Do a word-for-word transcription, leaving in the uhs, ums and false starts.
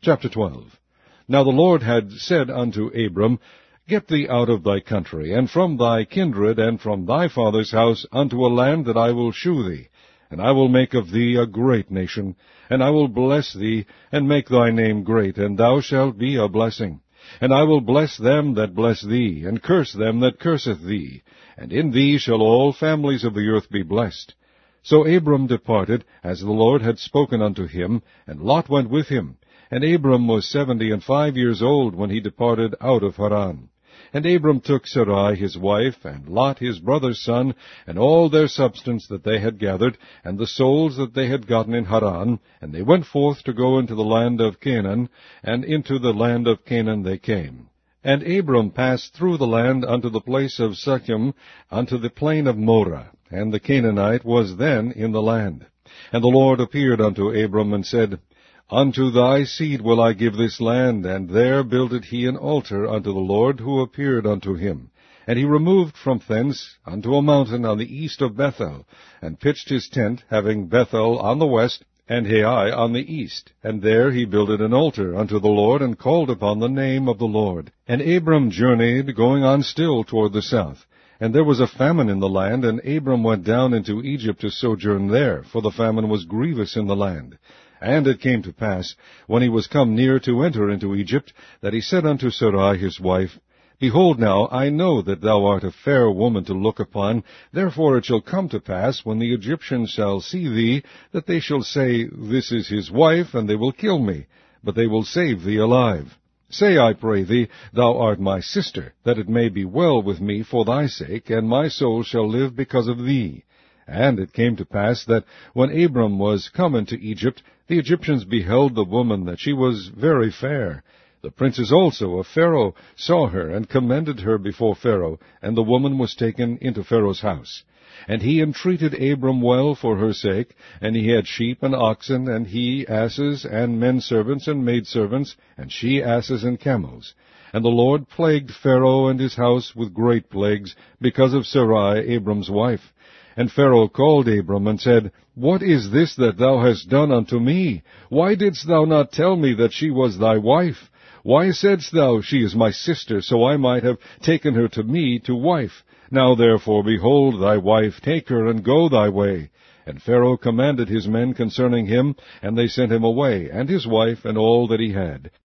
Chapter twelve. Now the Lord had said unto Abram, Get thee out of thy country, and from thy kindred, and from thy father's house, unto a land that I will shew thee. And I will make of thee a great nation, and I will bless thee, and make thy name great, and thou shalt be a blessing. And I will bless them that bless thee, and curse them that curseth thee. And in thee shall all families of the earth be blessed. So Abram departed, as the Lord had spoken unto him, and Lot went with him. And Abram was seventy and five years old when he departed out of Haran. And Abram took Sarai his wife, and Lot his brother's son, and all their substance that they had gathered, and the souls that they had gotten in Haran, and they went forth to go into the land of Canaan, and into the land of Canaan they came. And Abram passed through the land unto the place of Shechem, unto the plain of Moreh, and the Canaanite was then in the land. And the Lord appeared unto Abram, and said, Unto thy seed will I give this land. And there builded he an altar unto the Lord, who appeared unto him. And he removed from thence unto a mountain on the east of Bethel, and pitched his tent, having Bethel on the west, and Hai on the east. And there he builded an altar unto the Lord, and called upon the name of the Lord. And Abram journeyed, going on still toward the south. And there was a famine in the land, and Abram went down into Egypt to sojourn there, for the famine was grievous in the land. And it came to pass, when he was come near to enter into Egypt, that he said unto Sarai his wife, Behold now, I know that thou art a fair woman to look upon. Therefore it shall come to pass, when the Egyptians shall see thee, that they shall say, This is his wife, and they will kill me, but they will save thee alive. Say, I pray thee, Thou art my sister, that it may be well with me for thy sake, and my soul shall live because of thee. And it came to pass that, when Abram was come into Egypt, the Egyptians beheld the woman, that she was very fair. The princes also of Pharaoh saw her, and commended her before Pharaoh, and the woman was taken into Pharaoh's house. And he entreated Abram well for her sake, and he had sheep and oxen, and he asses, and men servants and maidservants, and she asses and camels. And the Lord plagued Pharaoh and his house with great plagues, because of Sarai Abram's wife. And Pharaoh called Abram, and said, What is this that thou hast done unto me? Why didst thou not tell me that she was thy wife? Why saidst thou, She is my sister, so I might have taken her to me to wife? Now therefore, behold thy wife, take her, and go thy way. And Pharaoh commanded his men concerning him, and they sent him away, and his wife, and all that he had.